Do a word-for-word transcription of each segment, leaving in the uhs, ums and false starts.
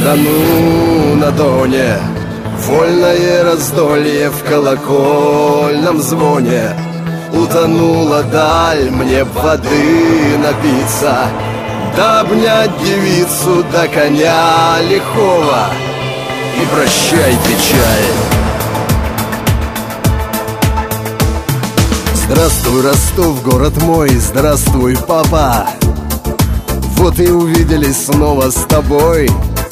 Дону, на Доне вольное раздолье в колокольном звоне. Утонула даль, мне б воды напиться, да обнять девицу, да коня лихого, и прощай печаль. Здравствуй, Ростов, город мой, здравствуй, папа. Вот и увиделись снова с тобой.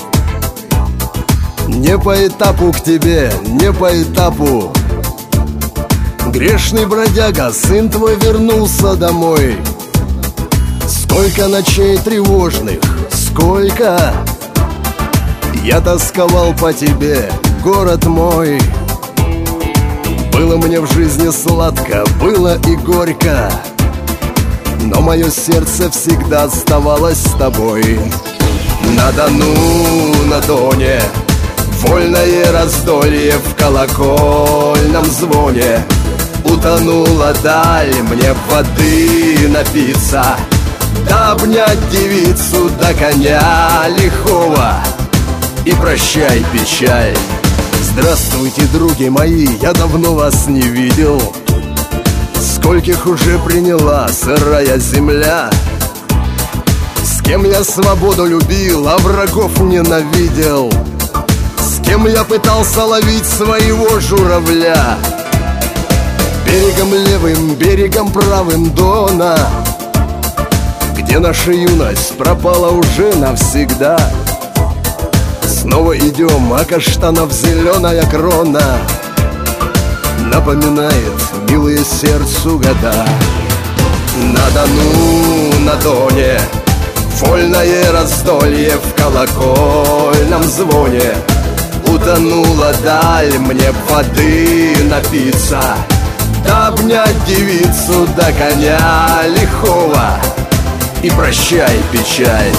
Не по этапу к тебе, не по этапу. Грешный бродяга, сын твой вернулся домой. Сколько ночей тревожных, сколько я тосковал по тебе, город мой. Было мне в жизни сладко, было и горько, но мое сердце всегда оставалось с тобой. На Дону, на Доне вольное раздолье в колокольном звоне. Утонула даль, мне б воды напиться, да обнять девицу, да коня лихого, и прощай печаль. Здравствуйте, други мои, я давно вас не видел. Скольких уже приняла сырая земля. С кем я свободу любил, а врагов ненавидел. С кем я пытался ловить своего журавля. Берегом левым, берегом правым Дона, где наша юность пропала уже навсегда. Снова идем, а каштанов зеленая крона напоминает милые сердцу года. На Дону, на Доне вольное раздолье в колокольном звоне. Утонула даль, мне б воды напиться, да обнять девицу, да коня лихого, и прощай печаль.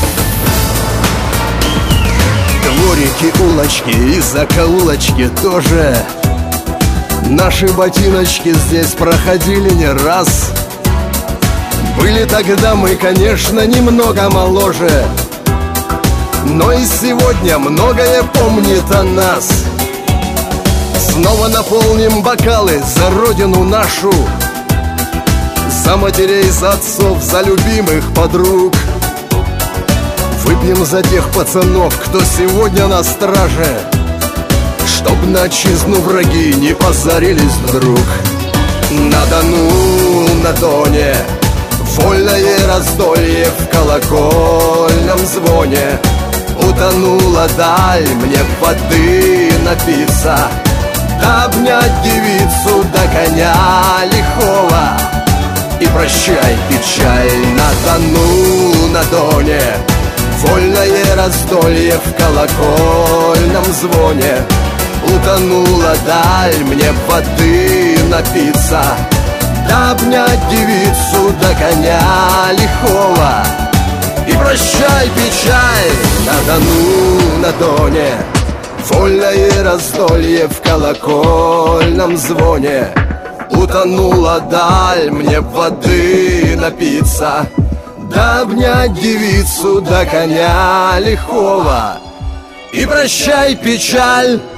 Дворики, улочки и закоулочки тоже. Наши ботиночки здесь проходили не раз. Были тогда мы, конечно, немного моложе, но и сегодня многое помнит о нас. Снова наполним бокалы за родину нашу, за матерей, за отцов, за любимых подруг. Выпьем за тех пацанов, кто сегодня на страже, чтоб на отчизну враги не позарились вдруг. На Дону, на Доне вольное раздолье в колокольном звоне. Утонула даль, мне б воды напиться, да обнять девицу, да коня лихого, и прощай печаль. На Дону, на Доне вольное раздолье в колокольном звоне. Утонула даль, мне б воды напиться, да обнять девицу, да коня лихого, и прощай печаль. На Дону, на Доне вольное раздолье в колокольном звоне. Утонула даль, мне б воды напиться, да обнять девицу, да коня лихого, и прощай печаль.